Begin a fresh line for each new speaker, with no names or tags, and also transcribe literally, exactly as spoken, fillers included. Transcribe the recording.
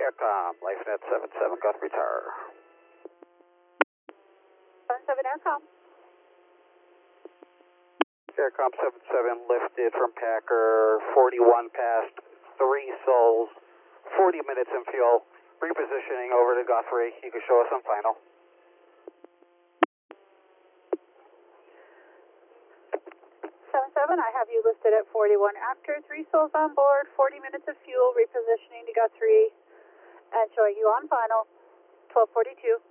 Aircom, LifeNet seven seven, Guthrie Tower.
seven seven Aircom.
Aircom seven seven lifted from Packer, forty-one past three souls, forty minutes in fuel, repositioning over to Guthrie. You can show us on final.
seven seven, I have you listed at forty-one after, three souls on board, forty minutes of fuel, repositioning to Guthrie, and showing you on final, twelve forty-two.